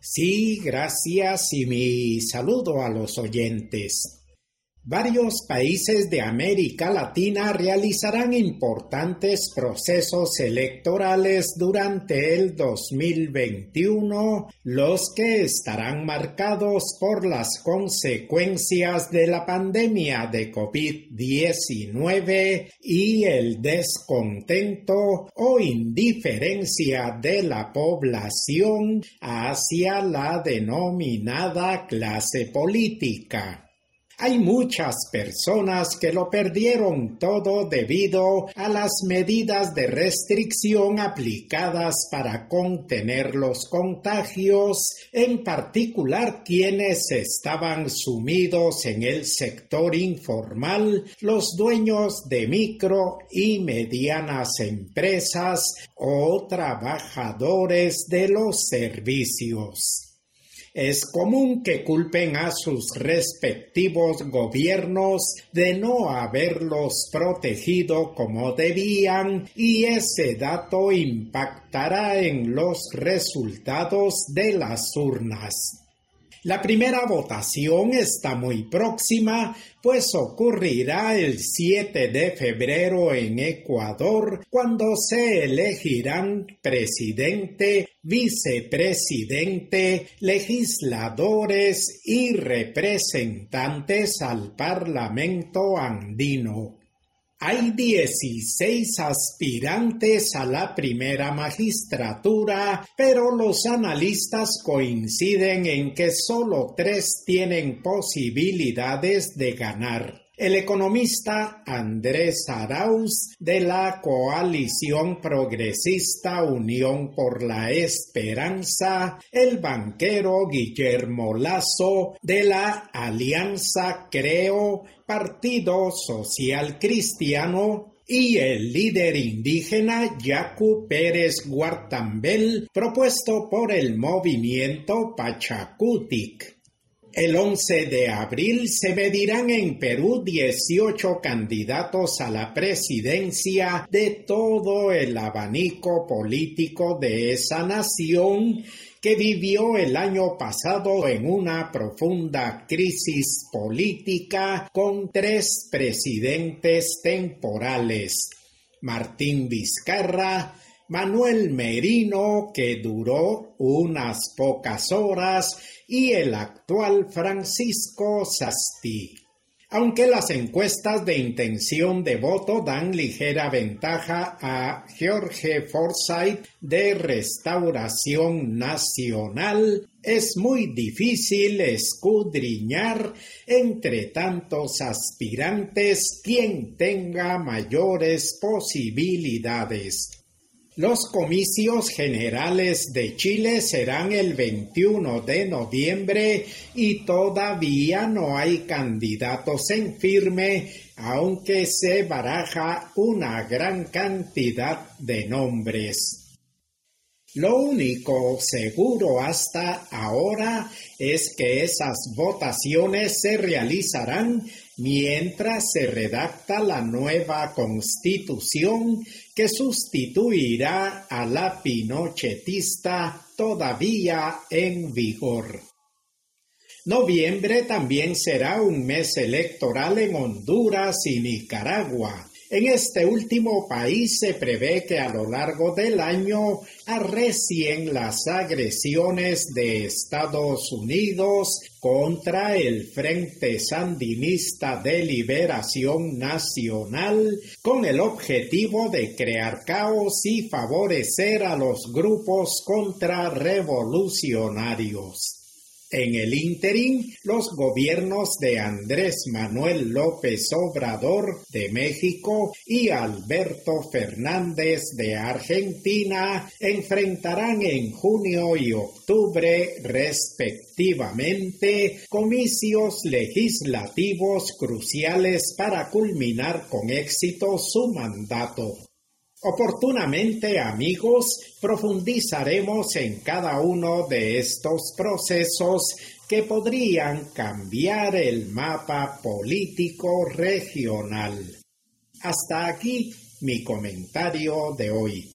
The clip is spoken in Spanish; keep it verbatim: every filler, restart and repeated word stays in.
Sí, gracias y mi saludo a los oyentes. Varios países de América Latina realizarán importantes procesos electorales durante el dos mil veintiuno, los que estarán marcados por las consecuencias de la pandemia de COVID diecinueve y el descontento o indiferencia de la población hacia la denominada clase política. Hay muchas personas que lo perdieron todo debido a las medidas de restricción aplicadas para contener los contagios, en particular quienes estaban sumidos en el sector informal, los dueños de micro y medianas empresas o trabajadores de los servicios. Es común que culpen a sus respectivos gobiernos de no haberlos protegido como debían y ese dato impactará en los resultados de las urnas. La primera votación está muy próxima, pues ocurrirá el siete de febrero en Ecuador, cuando se elegirán presidente, vicepresidente, legisladores y representantes al Parlamento andino. Hay dieciséis aspirantes a la primera magistratura, pero los analistas coinciden en que solo tres tienen posibilidades de ganar. El economista Andrés Arauz, de la coalición progresista Unión por la Esperanza, el banquero Guillermo Lasso, de la Alianza Creo, Partido Social Cristiano, y el líder indígena Yacu Pérez Guartambel, propuesto por el movimiento Pachacutic. El once de abril se medirán en Perú dieciocho candidatos a la presidencia de todo el abanico político de esa nación que vivió el año pasado en una profunda crisis política con tres presidentes temporales: Martín Vizcarra, Manuel Merino, que duró unas pocas horas, y el actual Francisco Sasti. Aunque las encuestas de intención de voto dan ligera ventaja a Jorge Forsyth de Restauración Nacional, es muy difícil escudriñar entre tantos aspirantes quién tenga mayores posibilidades. Los comicios generales de Chile serán el veintiuno de noviembre y todavía no hay candidatos en firme, aunque se baraja una gran cantidad de nombres. Lo único seguro hasta ahora es que esas votaciones se realizarán mientras se redacta la nueva Constitución que sustituirá a la pinochetista todavía en vigor. Noviembre también será un mes electoral en Honduras y Nicaragua. En este último país se prevé que a lo largo del año arrecien las agresiones de Estados Unidos contra el Frente Sandinista de Liberación Nacional, con el objetivo de crear caos y favorecer a los grupos contrarrevolucionarios. En el ínterin, los gobiernos de Andrés Manuel López Obrador de México y Alberto Fernández de Argentina enfrentarán en junio y octubre respectivamente comicios legislativos cruciales para culminar con éxito su mandato. Oportunamente, amigos, profundizaremos en cada uno de estos procesos que podrían cambiar el mapa político regional. Hasta aquí mi comentario de hoy.